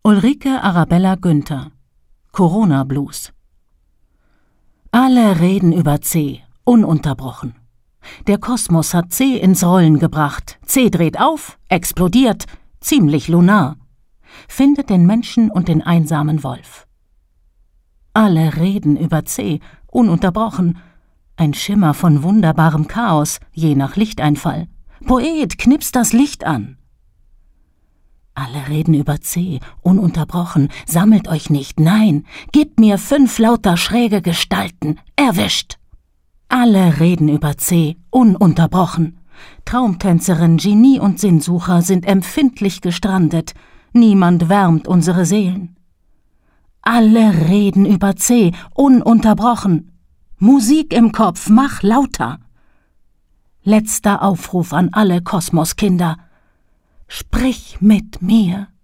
Ulrike Arabella Günther. Corona Blues. Alle reden über C, ununterbrochen. Der Kosmos hat C ins Rollen gebracht. C dreht auf, explodiert, ziemlich lunar. Findet den Menschen und den einsamen Wolf. Alle reden über C, ununterbrochen. Ein Schimmer von wunderbarem Chaos, je nach Lichteinfall. Poet, knips das Licht an. Alle reden über C, ununterbrochen. Sammelt euch nicht, nein. Gebt mir 5 lauter schräge Gestalten. Erwischt. Alle reden über C, ununterbrochen. Traumtänzerin, Genie und Sinnsucher sind empfindlich gestrandet. Niemand wärmt unsere Seelen. Alle reden über C, ununterbrochen. Musik im Kopf, mach lauter. Letzter Aufruf an alle Kosmoskinder. Sprich mit mir.